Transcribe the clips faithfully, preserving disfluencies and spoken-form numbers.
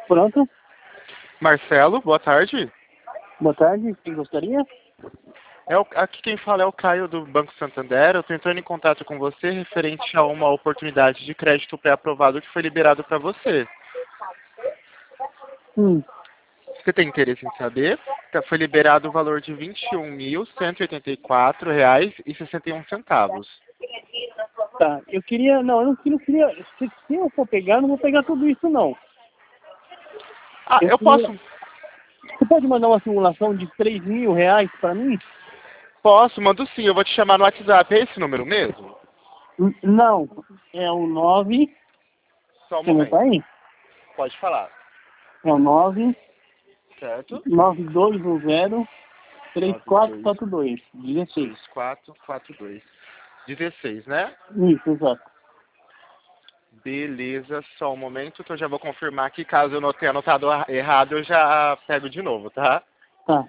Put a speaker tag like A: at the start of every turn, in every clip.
A: Pronto.
B: Marcelo, boa tarde.
A: Boa tarde. Quem gostaria?
B: É o, aqui quem fala é o Caio do Banco Santander. Eu estou entrando em contato com você referente a uma oportunidade de crédito pré-aprovado que foi liberado para você.
A: Hum.
B: Você tem interesse em saber? Tá, foi liberado o valor de vinte e um mil, cento e oitenta e quatro reais e sessenta e um centavos.
A: Tá. Eu queria... Não, eu não, não queria... Se, se eu for pegar, eu não vou pegar tudo isso, não.
B: Ah,
A: Eu
B: eu
A: queria...
B: posso,
A: Você pode mandar uma simulação de três mil reais para mim?
B: posso, mando sim. Eu vou te chamar no WhatsApp. É esse número mesmo?
A: N- Não. É o nove...
B: Só um
A: Você não tá
B: momento.
A: aí?
B: Pode falar.
A: É o nove
B: Certo?
A: nove dois um zero três
B: nove
A: quatro
B: dois
A: quatro dois dezesseis.
B: seis quatro quatro dois. dezesseis, né?
A: Isso, exato.
B: Beleza, só um momento que eu já vou confirmar aqui. Caso eu não tenha anotado a- errado, eu já pego de novo, tá?
A: Tá.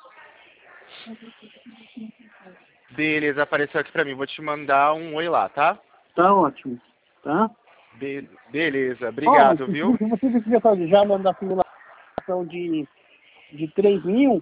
B: Beleza, apareceu aqui pra mim. Vou te mandar um oi lá, tá?
A: Tá ótimo. Tá?
B: Be- beleza,
A: Olha,
B: obrigado,
A: se
B: viu?
A: se você precisa fazer já mandar a simulação de, de três mil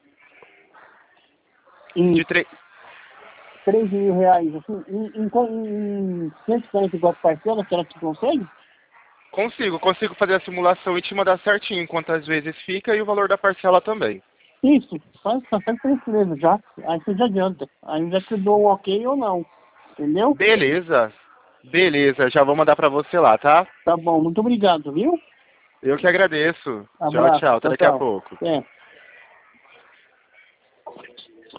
A: em
B: De tre...
A: três mil reais, assim, em, em, co- em cento e quarenta e quatro parcelas, será que consegue?
B: Consigo, consigo fazer a simulação e te mandar certinho quantas vezes fica e o valor da parcela também.
A: Isso, faz, faz por isso mesmo, já. Aí você já adianta. Aí já te dou um ok ou não. Entendeu?
B: Beleza, beleza, já vou mandar pra você lá, tá?
A: Tá bom, muito obrigado, viu?
B: Eu que agradeço. Tchau,
A: Abraço,
B: tchau, até
A: tchau,
B: daqui a
A: tchau.
B: pouco.
A: É.